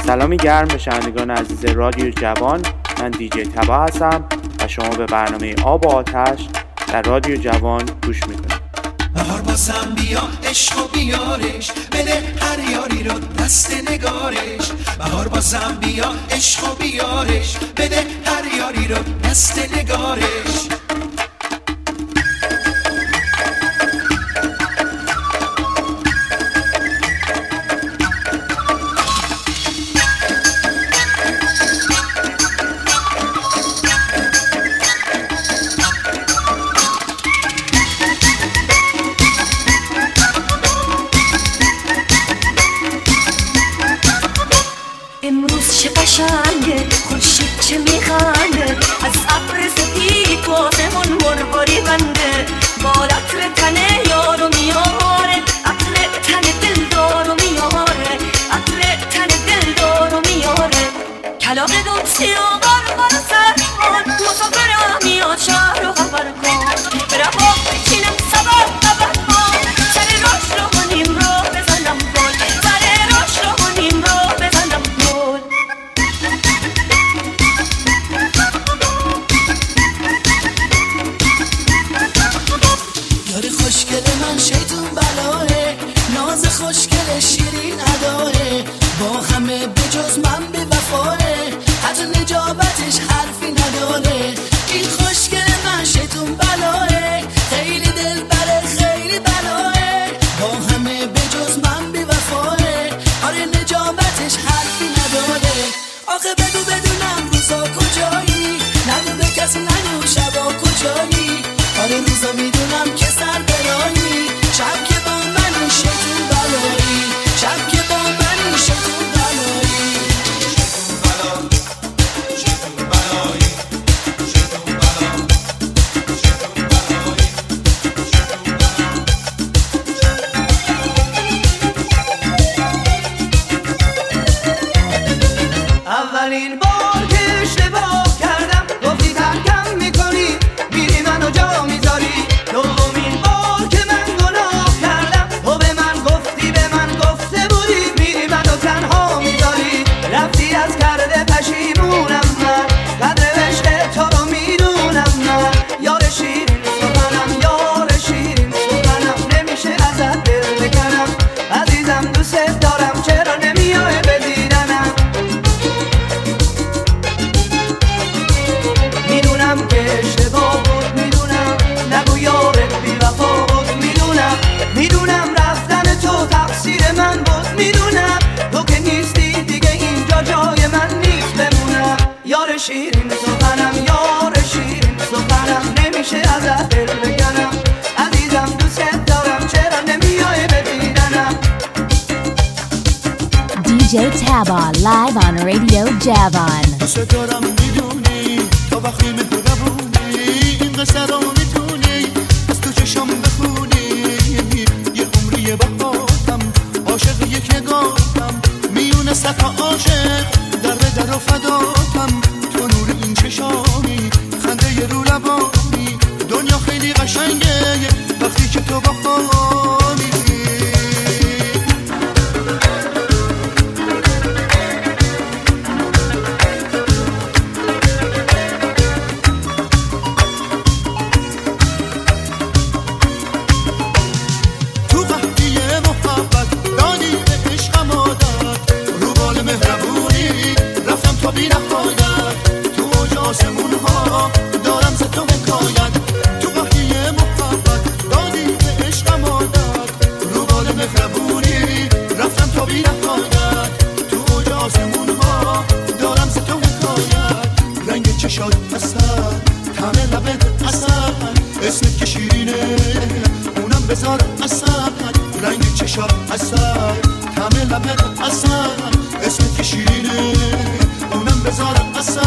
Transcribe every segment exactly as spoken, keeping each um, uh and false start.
سلامی گرم به شنوندگان عزیز رادیو جوان. من دیجی تبا هستم و شما به برنامه آب و آتش در رادیو جوان گوش میکنید. بهار بازم بیا عشق و بیارش، بده هر یاری رو دست نگارش. بهار بازم بیا عشق و بیارش، بده هر یاری رو دست نگارش. خورشید چه میخنده از ابر سپید واسمون مرغاری بنده. با عطر تنه یارو میاره، عطر تن دل دارو میاره، عطر تن دل دارو میاره. کلاق دوستی و قربان سرمان، مسافرم میاد شهر رو خبر کن. برم با بچینم سبب خبر کن، سر راش رو کنیم رو بزنم گل، سر راش رو کنیم رو بزنم گل. یاری خوشگل من شیطون بلاه، ناز خوشگل شیرین اداه. با همه بجز من بی وفاه، حتی نجابتش حرفی نداره. این خوشگل من شیطون بلاه، خیلی دل بره خیلی بلاه. با همه بجز من بی وفاه، آره نجابتش حرفی نداره. آخه بگو بدونم روزا کجایی، نگو به کسی نگو شبا کجایی. آره روزا میدونم که سر برایی، شب که با من شیطون بلایی، شب که با من شیطون بلایی. شیطون بلایی، شیطون بلایی، شیطون بلایی. اولین بار که اشتباه کردم گفتی ترکم میکنی، میری منو جا میذاری. دومین بار که من گناه کردم تو به من گفتی، به من گفته بودی میری منو تنها میذاری. رفتی از کرده پشیمونم من، قدر عشق تو رو میدونم من. یار شیرین سخنم، یار شیرین سخنم، نمیشه ازت دل بکنم. عزیزم دوست دارم چرا نمیای به دیدنم. میدونم که اشتباه بود، میدونم نگو یارت بی وفا بود، میدونم میدونم رفتن تو تقصیر من بود، میدونم تو که نیستی دیگه اینجا جای من نیست بمونم. یار شیرین سخنم، یار شیرین سخنم، نمیشه ازت دل بکنم. عزیزم دوست دارم چرا نمیای به دیدنم. دیجی تابا live on Radio Javan. دوست دارم میدونی تا وقتی مهربونی، این قصه رو میتونی از تو چشم بخونی. یه عمری بخوادم عاشق یک نگاهم، میونه صفا عاشق در به در و فداتم. تو نور این چشامی، خنده ی رو لبانی، دنیا خیلی قشنگه وقتی که تو با خامی. بی نهایت تو اوج آسمون ها دارم ز تو حکایت. تو وحی محبت دادی به عشقم عادت، رو بال مهربونی رفتم تا بی نهایت. تو اوج آسمون ها دارم ز تو حکایت. رنگ چشات اصل، طعم لبت اصل، اسمت که شیرینه اونم بذار اصل. رنگ چشات اصل، طعم لبت اصل، اسمت که شیرینه اونم بذارم اصلا.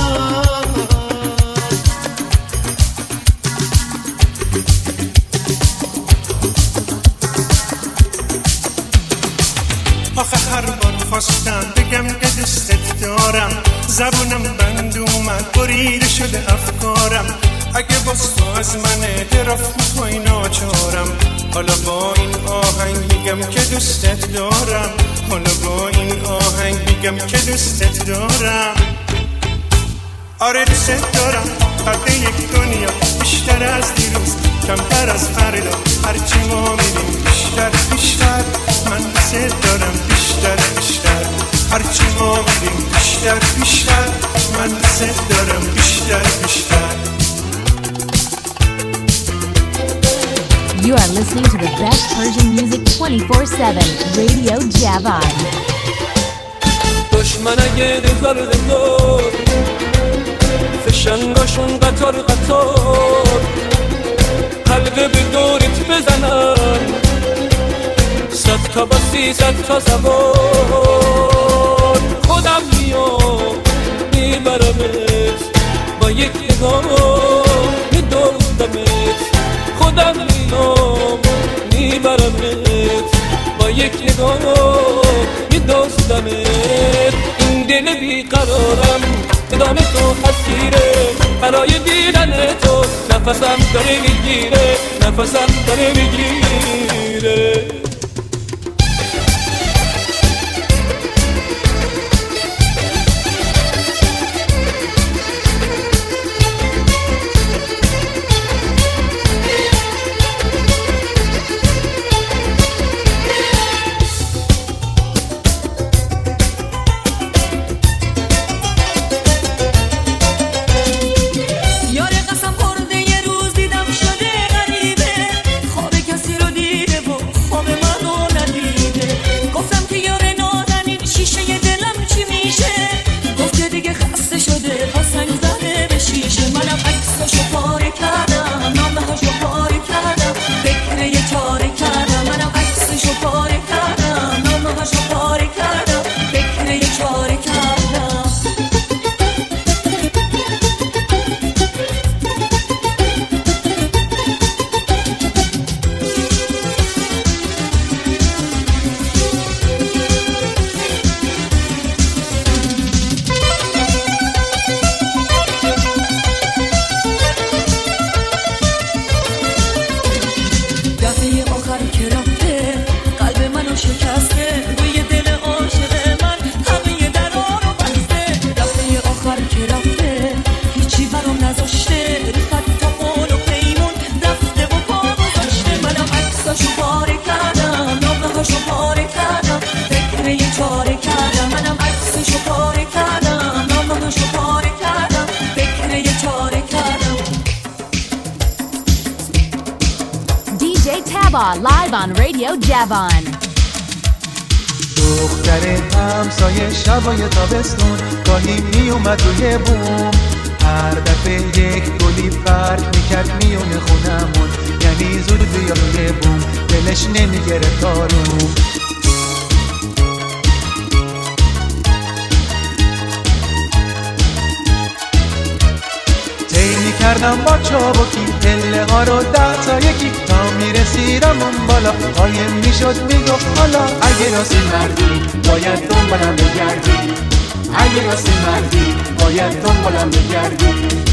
آخه هر بار خواستم بگم که دوستت دارم، زبونم بند اومد بریده شده افکارم. اگه باز تو از من اعتراف میکنی ناچارم، حالا با این آهنگ میگم که دوستت دارم. حالا با این آهنگ میگم که دوستت دارم. آره دوستت دارم قد یک دنیا، بیشتر از دیروز کمتر از فردا. هرچی ما میریم بیشتر بیشتر، من دوستت دارم بیشتر بیشتر. هرچی ما میریم بیشتر بیشتر، من دوستت دارم بیشتر بیشتر. You are listening to the best Persian music twenty-four seven, Radio Javan. دشمن اگه دزار دزار فشنگاشون قطار قطار، حلقه به دورت بزنن، صد تا باسی صد تا سوار. خودم میام میبرمت با یک نگاه میدوزدمت. خودم میام میبرمت با یک نگاه میدوزدمت. این دل بیقرارم ادامه تو حسیره، برای دیدن تو نفسم داره میگیره، نفسم داره میگیره. Live on Radio Javan. دختر همسایه شبای تابستون گاهی می اومد روی بوم، هر دفعه یک گلی پرت میکرد میونه خونمون، یعنی زود بیا روی بوم دلش نمیگرفت آروم. تیمی کردم با چابکی پله ها رو ده تا یکی تا میرسیدم اون بالا، قایم میشد میگفت حالا اگه راستی مردی باید دنبالم بگردی، اگه راستی مردی باید دنبالم بگردی.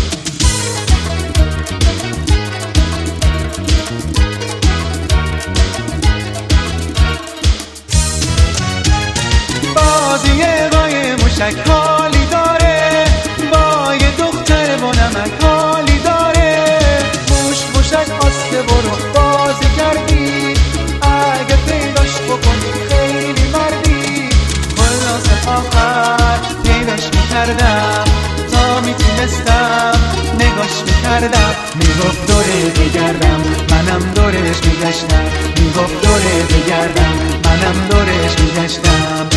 بازی قای موشک حالی داره، با یه دختر با نمک حالی داره. موش موشک آسته برو بازی کردی، اگه پیداش بکنی خیلی مردی. خلاص آخر پیداش میکردم تا میتونستم نگاش میکردم، میگفت دوره بگردم منم دورش میگشتم، میگفت دوره بگردم منم دورش میگشتم.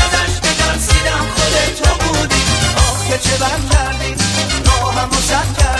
چه بر کردی راهم و سد کردی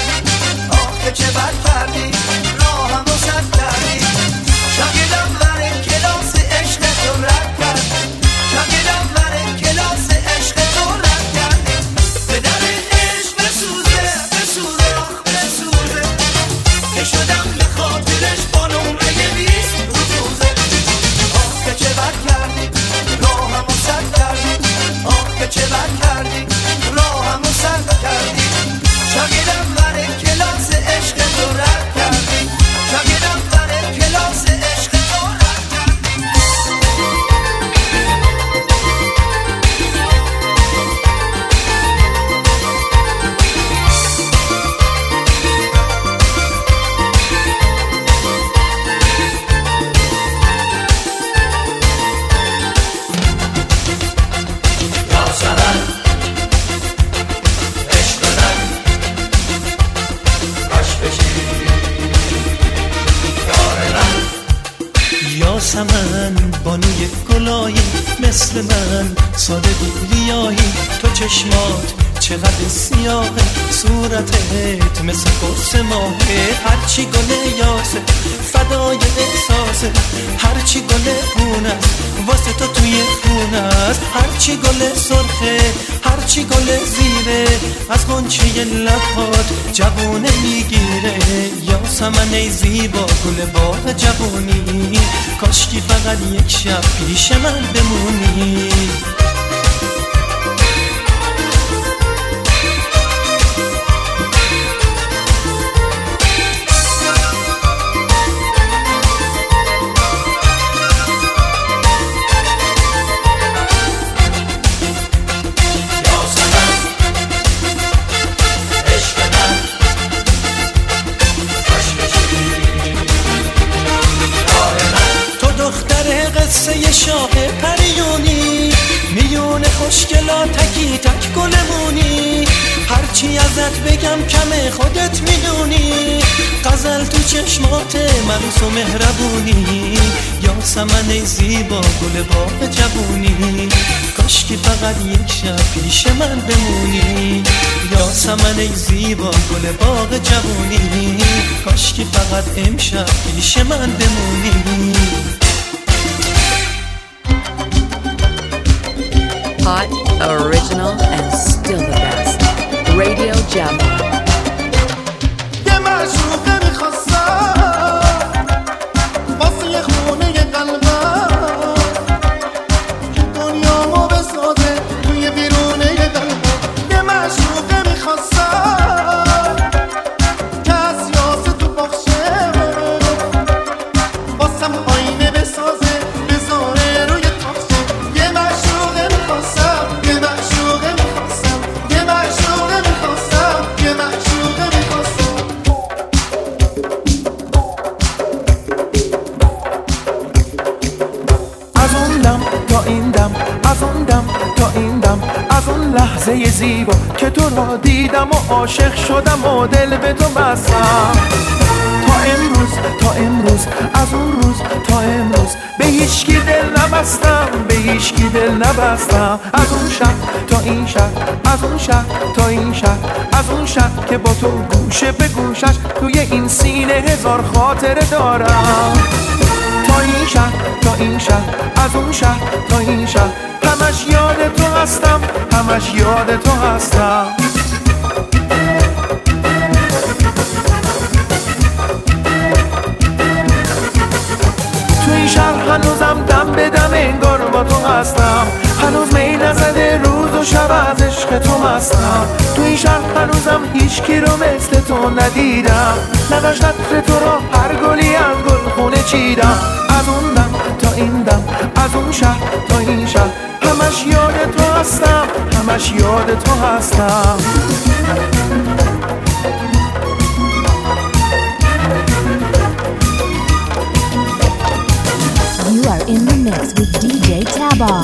یاسمن بانوی گلایی، مثل من ساده گولیایی. تو چشمات چقدر سیاهه، صورتت مثل قرص ماهه. هرچی گل یاسه فدای احساسه، هرچی گل خونه است واسه تو توی خونه است. هرچی گل سرخه، هرچی گل زیره، از غنچه لبات جوونه میگیره. یاسمن ای زیبا گل باغ جوونی، کاشکی فقط یک شب پیش من بمونی. قصه شاه پریونی، میون خوشگلا تکی تک گلمونی. هرچی ازت بگم کمه خودت میدونی، غزل تو چشمات ملوس و مهربونی. یاسمن ای زیبا گل باغ جوونی، کاشکی فقط یک شب پیش من بمونی. یاسمن ای زیبا گل باغ جوونی، کاشکی فقط امشب پیش من بمونی. Hot, original, and still the best. Radio Java. یه معشوقه میخواستم واسه یه خونه قلبم، دنیامو بسازه توی بیرونه قلبم. یه معشوقه میخواستم که از یاسه تو بخشه، واسم آینه بسازه بذاره روی تاخچه. یه معشوقه میخواستم، یه معشوقه میخواستم، یه معشوقه میخواستم، یه معشوقه میخواستم. از اون دم تا این دم، از اون دم تا این دم، از اون لحظه زیبا که تو را دیدم و عاشق شدم و دل به تو بستم. تا امروز تا امروز، از اون روز تا امروز، به هیچکی دل نبستم، به هیچکی دل نبستم. از اون شب تا این شب، از اون شب تا این شب، از اون شب که با تو گوشه به گوشش توی این سینه هزار خاطره دارم. تا این شب تا این شب، از اون شب تا این شب، همش یاد تو هستم، همش یاد تو هستم. تو این شهر هنوزم دم به دم انگار با تو هستم، هنوز می نزده روز و شب از عشق تو هستم. تو این شهر هنوزم هیچ کی رو مثل تو ندیدم، نداشت عطر تو را هر گلی از گل خونه چیدم. از اون دم تا این دم، از اون شهر تا این شهر، همش یاد تو هستم، همش یاد تو هستم. You are in the mix with D J Tabar.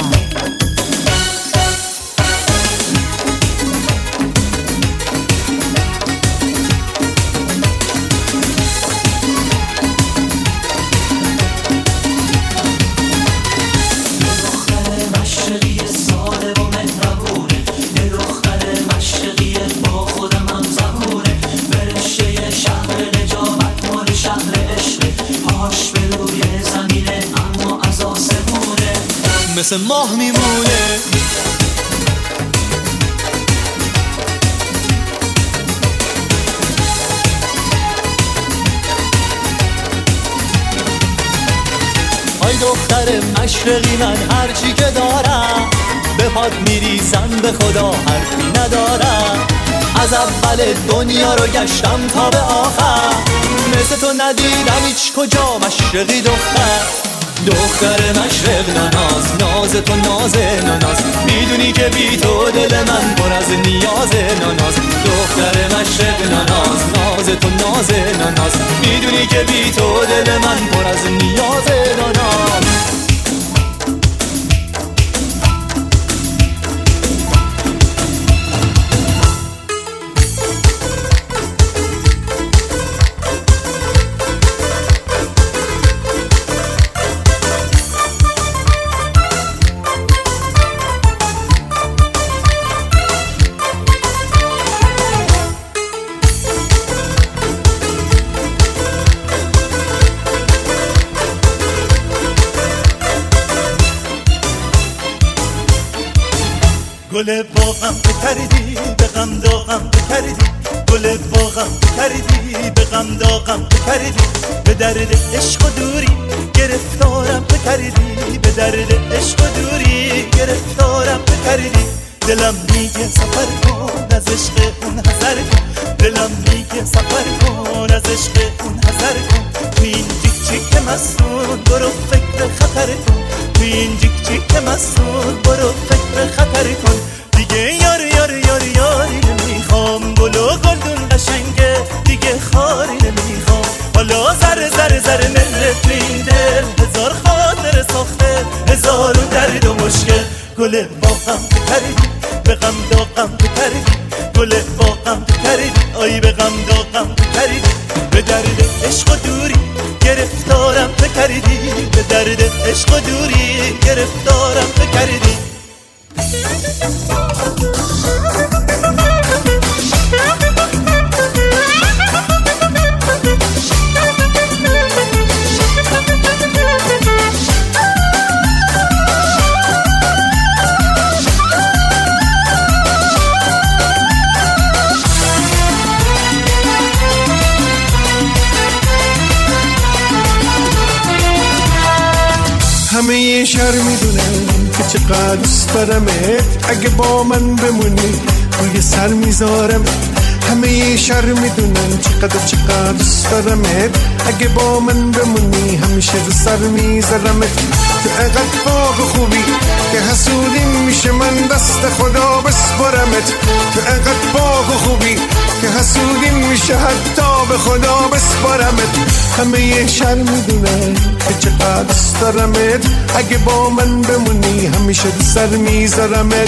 مثل ماه میمونه ای دختر مشرقی، من هرچی که دارم به پات میریزم، به خدا حرفی ندارم. از اول دنیا رو گشتم تا به آخر، مثل تو ندیدم هیچ کجا مشرقی دختر. دختر مشرق ناز، ناز تو ناز ناز، میدونی که بی تو دل من پر از نیاز ناز. دختر مشرق ناز، ناز تو ناز ناز، میدونی که بی تو دل من پر از نیاز ناز. گل باغم بکردی به غم داغم بکردی گل باغم بکردی به غم داغم بکردی به درد عشق و دوری گرفتارم بکردی به درد عشق و دوری گرفتارم بکردی دلم میگه سفر کن از عشق اون حذر کن دلم میگه سفر کن از عشق اون حذر کن تو این جیک جیک مسون برو فکر خطر کن تو این جیک جیک مسون برو فکر خطر کن دیگه یار یار یار یاری نمیخوام گل و گلدون قشنگه دیگه خاری نمیخوام حالا زر زر زر ملت تو این دل هزار خاطر ساخته هزار درد و مشکل گل باغم بکردی به غم داغم بکردی گل باغم بکردی آی به غم داغم بکردی به درد عشق و دوری گرفتارم بکردی به درد عشق و دوری گرفتارم بکردی همه یه شهر میدونن که چقدر دوست دارمت اگه با من بمونی روی سر میذارم همه یه شهر میدونن چقدر چقدر دوست دارمت اگه با من بمونی همیشه رو سر میذارمت تو اقدر باغ خوبی که حسودی میشه من دست خدا بسپرمت تو اقدر باغ خوبی که حسودی میشه حتی به خدا بسپرمت همه یه شهر میدونن که چقدر دوست دارمت اگه با من بمونی همیشه رو سر میذارمت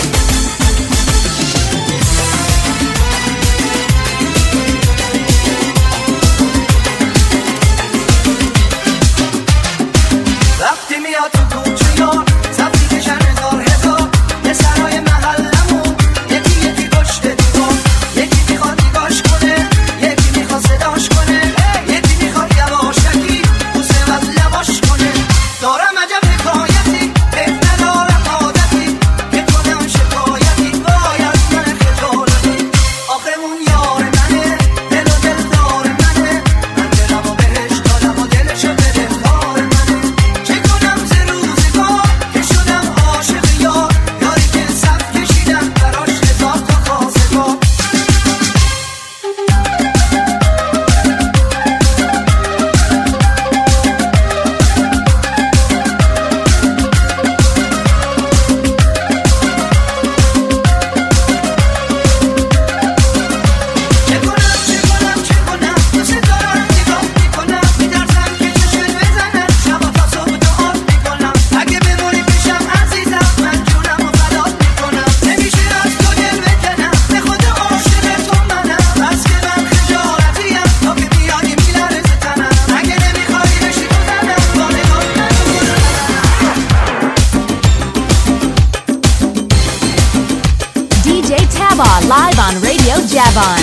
Live on Radio Javon.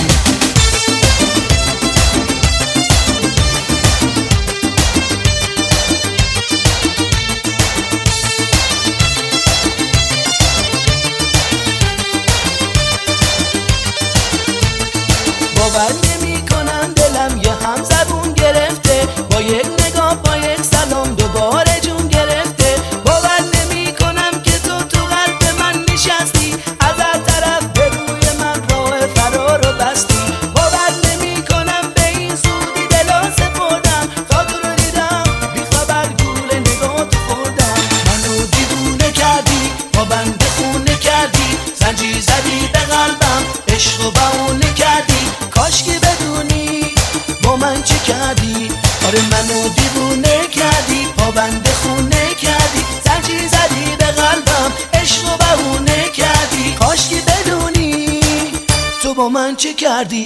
باور نمی‌کنم دلم یه هم زبون گرفته با یک نگاه با یک سلام دوباره جون گرفته باور نمی‌کنم که تو تو قلب من نشستی از هر طرف به روی من راه فرار رو بستی باور نمی‌کنم به این زودی دلو سپردم تا تو رو دیدم بیخبر گول نگاه تو خوردم منو دیوونه کردی با بنده خونه کردی زنجیر زدی به قلبم عشق و بهونه کردی کاش که بدونی با من چه کردی آره منو دیوونه کردی پابند خونه کردی زنجیر زدی به قلبم عشق و بهونه کردی کاش که بدونی تو با من چه کردی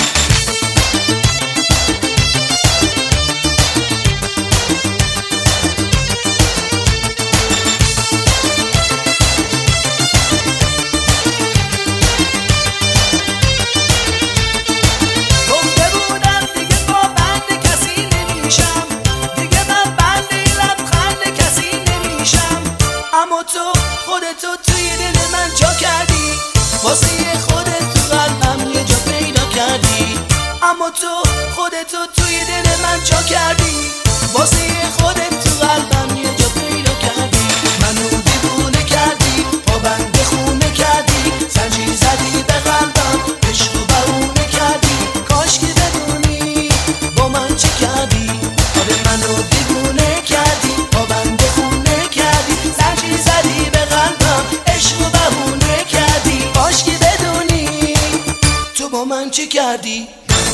واسه خودت تو قلبم یه جا پیدا کردی، اما تو خودتو توی دل من جا کردی. واسه خودت تو قلبم یه جا پیدا کردی، منو دیوونه کردی، پابند خونه کردی، زنجیر زدی به قلبم، عشق و بهونه کردی. کاش که بدونی با من چه کردی، آره منو دیوونه کردی، پابند خونه کردی، زنجیر زدی به قلبم، عشق و بهونه کردی. کاش که بدونی تو با من چه کردی.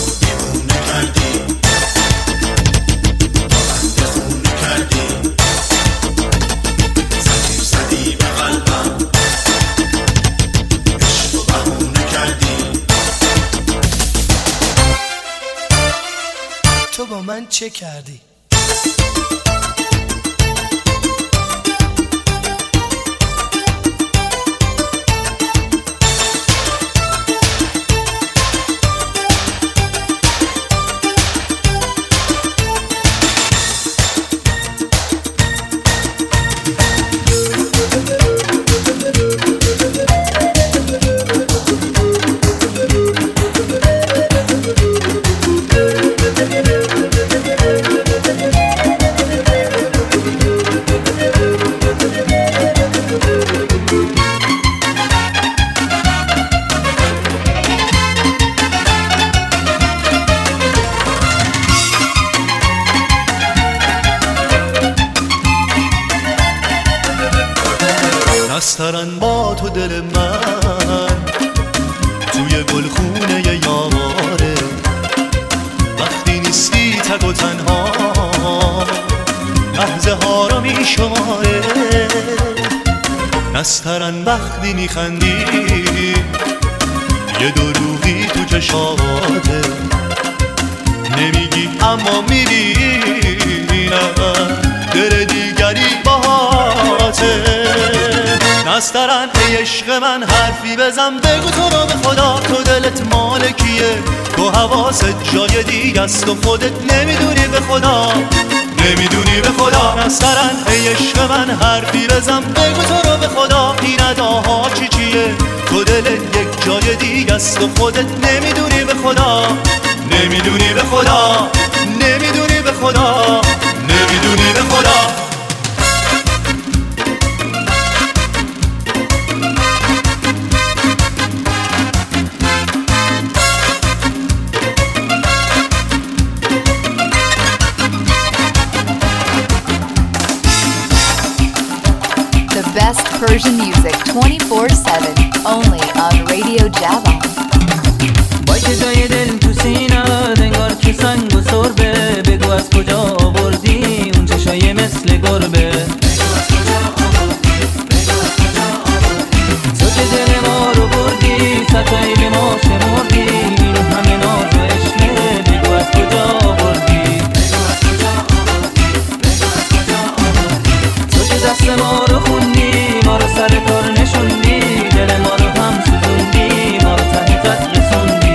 تو با من چه کردی؟ نسترن با تو دل من توی گلخونه یاره، وقتی نیستی تک و تنها لحظه ها رو می شماره. نسترن وقتی می خندی یه دروغی تو چشاته، نمیگی اما میبینم دل دیگری باهاته. نسترن ای عشق من حرفی بزن، بگو تو رو به خدا تو دلت مال کیه، تو حواست جای دیگه است و خودت نمیدونی به خدا، نمیدونی به خدا. نسترن ای عشق من حرفی بزن، بگو تو رو به خدا این اداها چی چیه، تو دلت یک جای دیگه است و خودت نمیدونی به خدا، نمیدونی به خدا، نمیدونی به خدا، نمیدونی به خدا. Best Persian music twenty-four seven only on Radio Javan. وای که جای دل تو سینه انگار که سنگ و سربه، بگو از کجا آوردی اون چشای مثل گربه. تو که دل ما رو بردی ستایی به ما شمردی، این همه ناز و عشقه بگو از کجا آوردی. تو که دست ما رو خوندی، ما رو سر کار نشوندی، دل ما رو هم سوزوندی، ما رو ته خط رسوندی.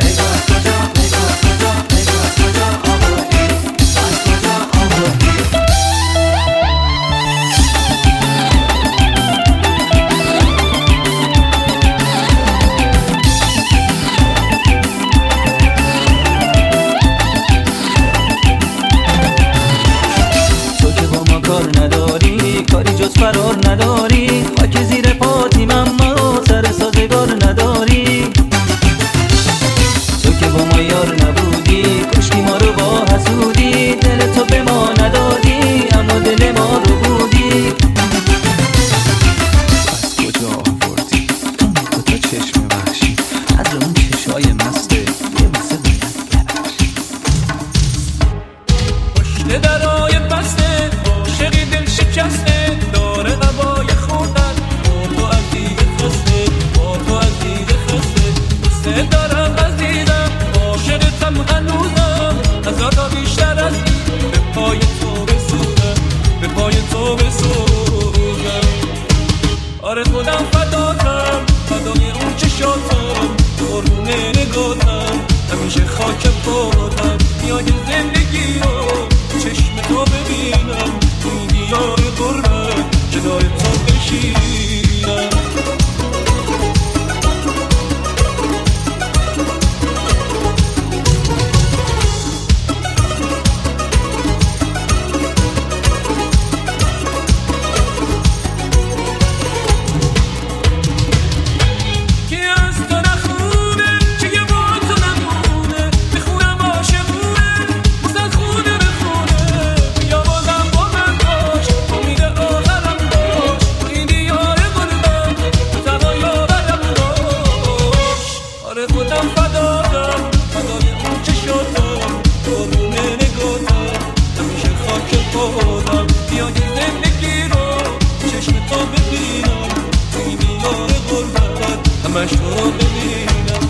تو که با ما کار نداری، کاری جز فرار نداری، خاک زیر پاتیم اما سر سازگار نداری. تو که با ما یار نبودی، کشتی ما رو با حسودی، دل تو به ما ندادی اما دل ما رو بودی. از کجا آوردی اون دوتا چشم وحشی، از اون چشای مسته یه واسه باید ببخشی. پشت درای بسته عاشقی دل شکسته، داره قبای خوردن با تو از دیگه خسته، با تو از دیگه خسته. دوسته دارم عزیزم، عاشقتم هنوزم، هزار بیشتر از این به پای تو بسوزم، به پای تو بسوزم. آره خودم فداتم، فدای اون چشاتم، قربون نگاتم، همیشه خاک پاتم. میای زندگی رو چشم تو ببینم، این دیار غربت جلوی تو بشینم. همش رو ببینم.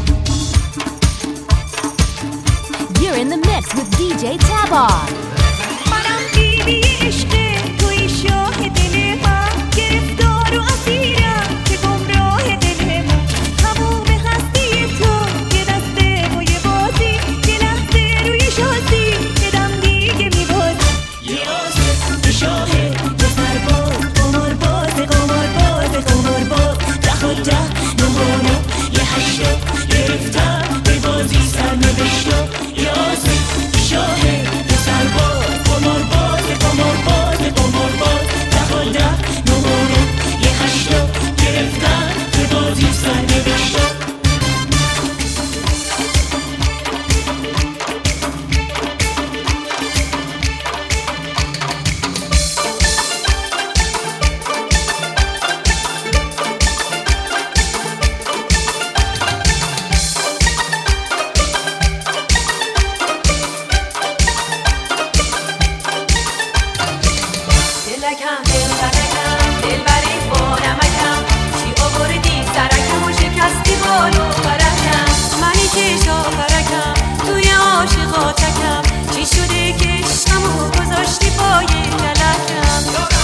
You're in the mix with دی جی Taba. منم بیبی عشقه توی شاه دل من، گرفتار و اسیرم که گمراه دل من. تموم هستی تو یه دسته و یه بازی، یه لحظه روی شازی بدم دیگه میبازی. یه عاشق یه شاهه یه سرباز، قمار باز قمار باز قمار باز، ده و ده نمونه یه هشتا گرفتم به بازی سر نوشتا. یه عاشق یه شاهه یه سرباز، قمار باز قمار باز قمار باز، ده و ده نمونه یه هشتا گرفتم به بازی سر نوشتا. دلکم دلبرکم دلبری بانمکم، چی آوردی سرکم و شکستی بالو برکم. منی که شاپرکم توی عاشقاتکم، چی شده که عشقمو گذاشتی پای کلکم.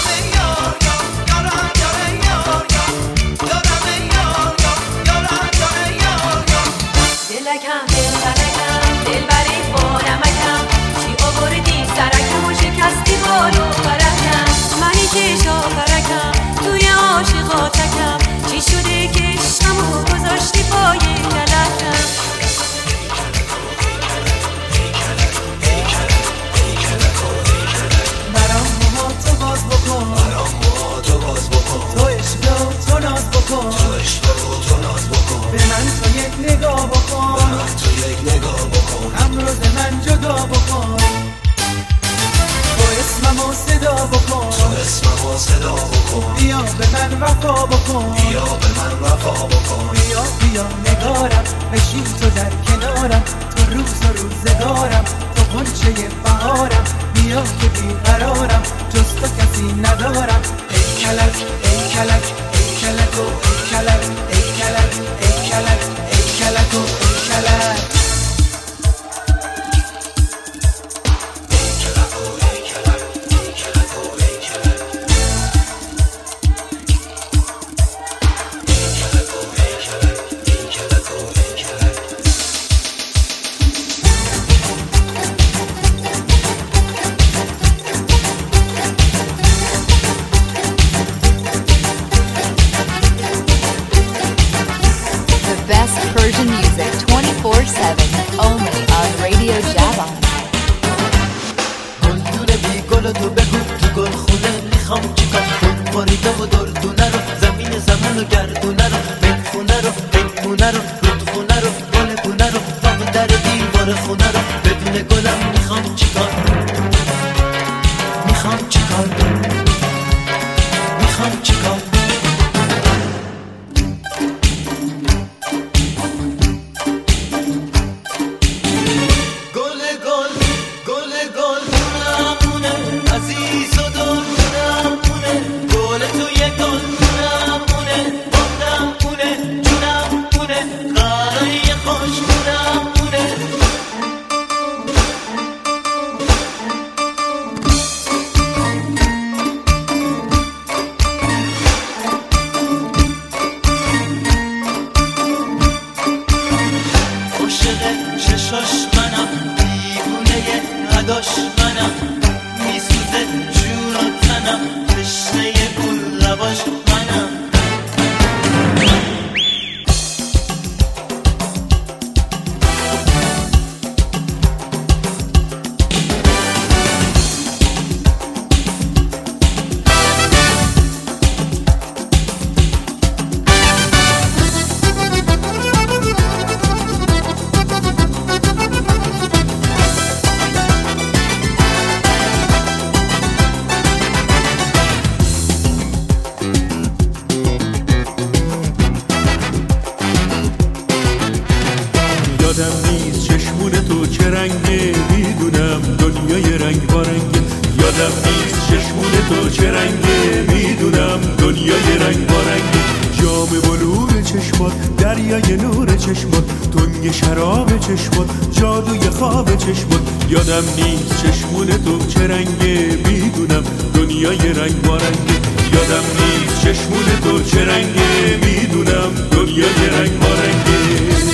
دلکم دلبرکم دلبری بانمکم، چی آوردی سرکم و شکستی بالو برکم. منی که شاپرکم توی عاشقاتکم، چی شده که عشقمو گذاشتی پای کلکم. برام موها تو باز بکن، برام موها تو باز بکن، تو عشق و تو ناز بکن، تو عشق و تو ناز بکن. به من تو یک نگاه بکن، به من تو یک نگاه بکن، امروز من جدا بکن. تو اسممو صدا بکن، تو اسممو صدا بکن. بیا به من وفا بکن، بیا به من وفا بکن. بیا بیا نگارم بشین تو در کنارم، تو روز و روزگارم، تو غنچه بهارم. بیا که بیقرارم جز تو کسی ندارم. ای کلک ای کلک ای کلک و ای کلک ای کلک ای کلک ای کلک و ای کلک. Persian music twenty-four seven only on Radio Javon. گل دونه بی گل تو بگو تو گل خونه میخوام چیکار. گل باریده و دردونه رو زمین زمان و گردونه رو بخونه رو بخونه رو رودخونه رو گل گونه رو تا در دیوار خونه رو بدون گلم میخوام چیکار. میخوام چیکار میخوام چیکار. یادم نیست چشمون تو چه رنگه، میدونم دنیای رنگ با رنگه، جام بلور چشم چشمات، دریای نور چشمات، تنگ شراب چشمات، جادوی خواب چشمات. یادم نیست چشمون تو چه رنگه، میدونم دنیای رنگ بارنگه. یادم نیست چشمون تو چه رنگه، میدونم دنیای رنگ بارنگه.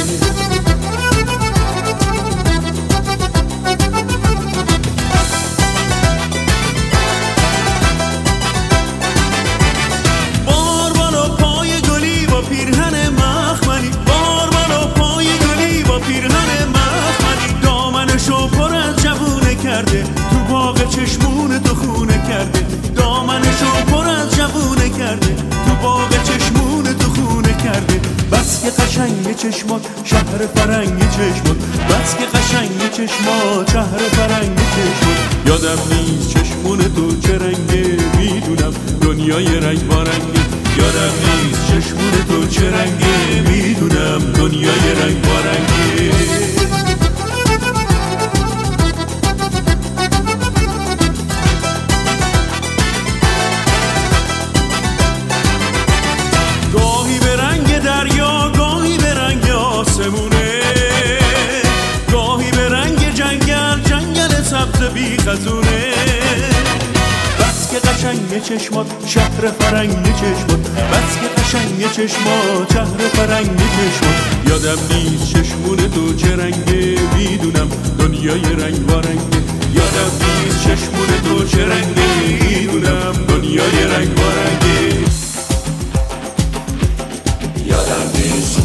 تو باغ چشمون تو خونه کرده، دامنشو پر از جوونه کرده، تو باغ چشمون تو خونه کرده. بس که قشنگ چشمات شهر فرنگ چشمات، بس که قشنگ چشمات شهر فرنگ چشمات. یادم نیست چشمون تو چه رنگه، میدونم دنیای رنگ بارنگه. یادم نیست چشمون تو چه رنگه، میدونم دنیای رنگ بارنگه. گاهی به رنگ جنگل، جنگل سبز بی خزونه. بس که قشنگ چشمات شهر فرنگ چشمات، بس که قشنگ چشمات شهر فرنگ چشمات. یادم نیست چشمون تو چه رنگه، میدونم دنیای رنگ بارنگه. یادم نیست چشمون تو چه رنگه، میدونم دنیای رنگ بارنگه. یادم نیست.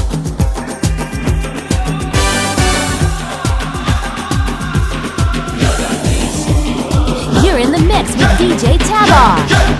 You're in the mix with D J Tabar.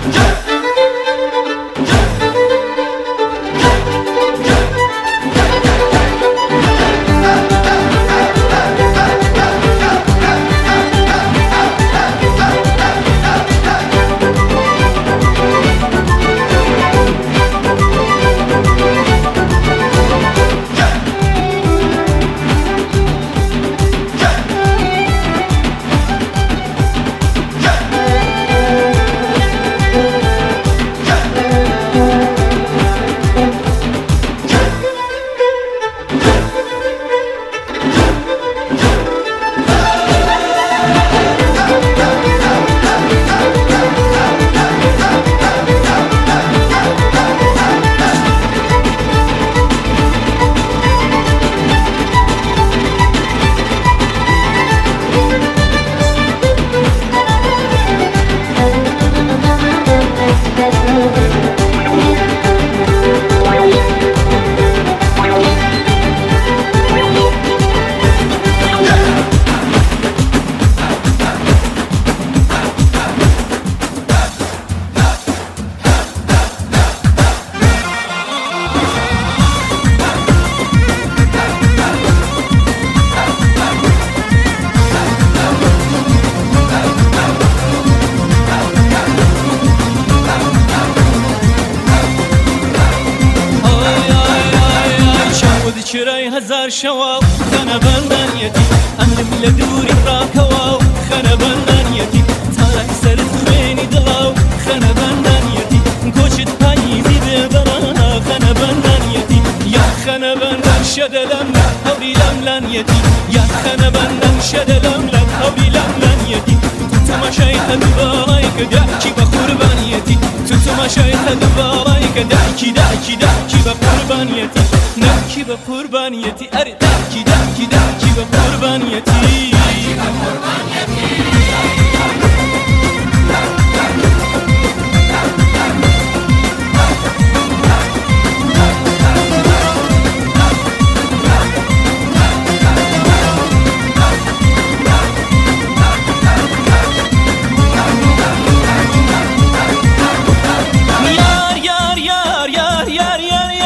شوا خنا بندانيتي أمر بلا دوري راكوا خنا بندانيتي تارك سرت بيني دلاو خنا بندانيتي كوشت بايزي ببرانا خنا بندانيتي يا خنا بندان شدلم هوري لملانيتي يا خنا بندان شدلم لم هوري لملانيتي تو ما شايت دبارايك دعكي بقربانيتي تو ما شايت دبارايك دعكي دعكي دعكي بقربانيتي دعكي بقربانيتي أري دعكي دعكي دعكي بقربانيتي دعكي بقربانيتي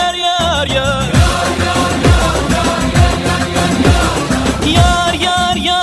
Yar yar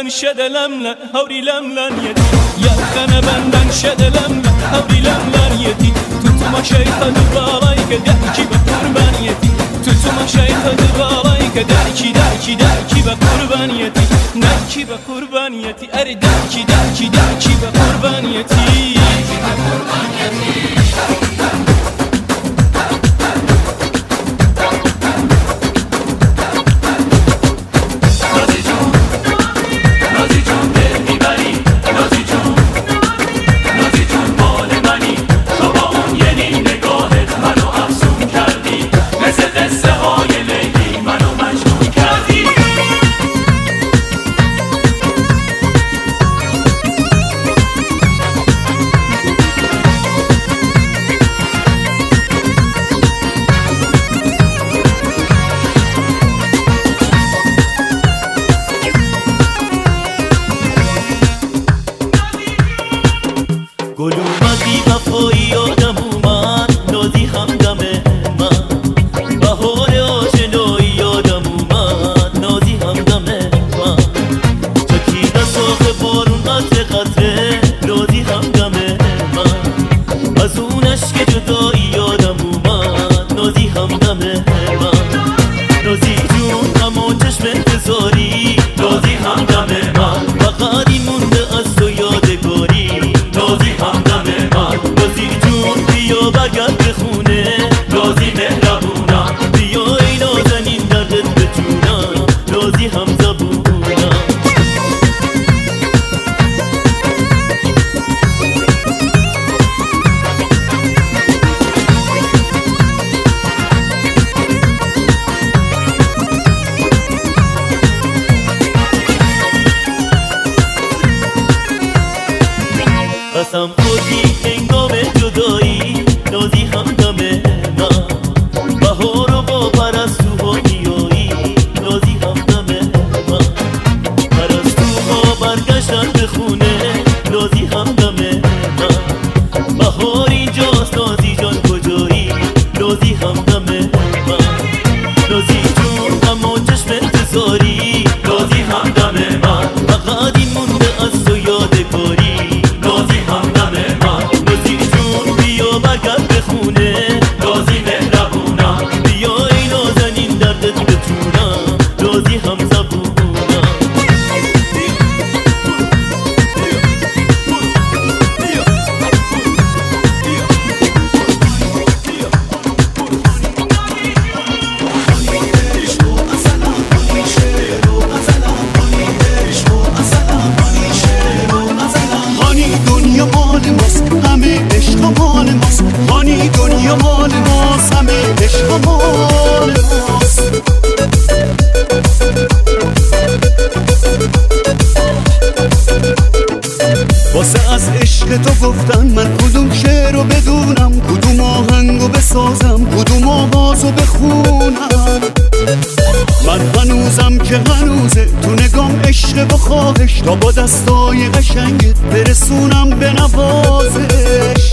بندن شدلم هوری لملن یدی یخن بندن شدلم هوری لملن یدی تو تو ما شیطان بالای که درکی به قربان یدی تو تو ما شیطان بالای که درکی درکی درکی به قربان یدی درکی به قربان یدی اری درکی درکی درکی به قربان یدی تا با دستای قشنگت برسونم به نوازش.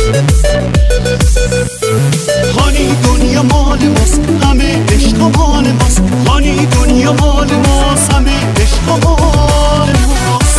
هانی دنیا مال ماست، همه عشق مال ماست. هانی دنیا مال ماست، همه عشق مال ماست.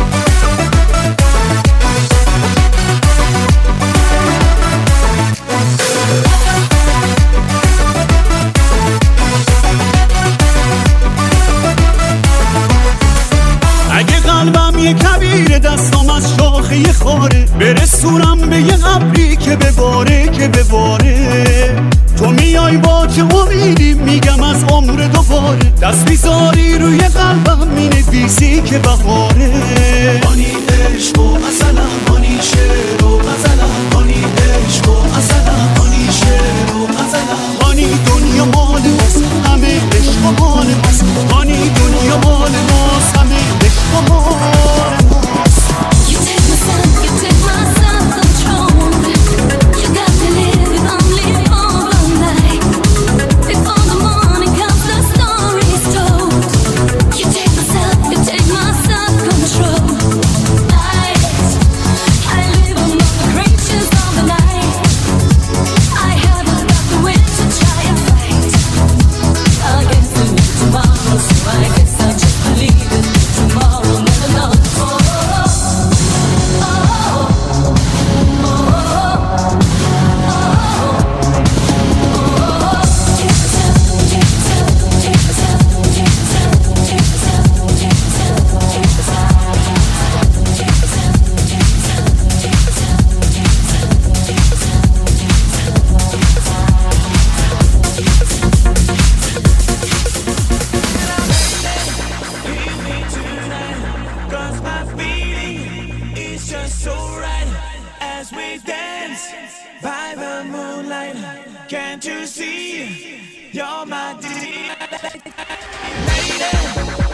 اگه قلبم یه کبیر دستم از شاخه یه خاره، برسونم به یه ابری که بباره که بباره. تو میای با چه امیدی میگم از عمر دوباره، دست بیزاری روی قلبم مینویسی که بهاره. هانی عشق و مثلا هانی شعر و غزلم، هانی عشق و مثلا هانی شعر و غزلم. هانی دنیا مال ماست، همه عشق مال ماست. هانی دنیا مال ماست، همه عشق مال ماست. You take my sun, you take my self-control. You got me living only for one night. Before the morning comes, the story's told. You take my self, you take my self-control. Night, by the moonlight. Can't you see? You're my lady.